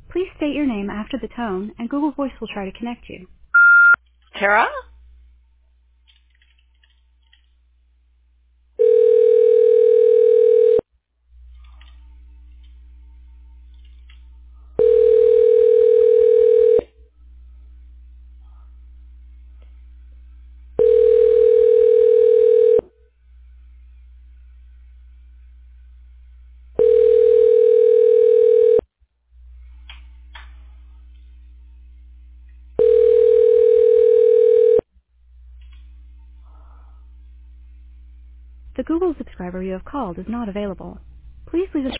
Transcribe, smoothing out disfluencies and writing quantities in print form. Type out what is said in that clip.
Please state your name after the tone, and Google Voice will try to connect you. Tara? The Google subscriber you have called is not available. Please leave a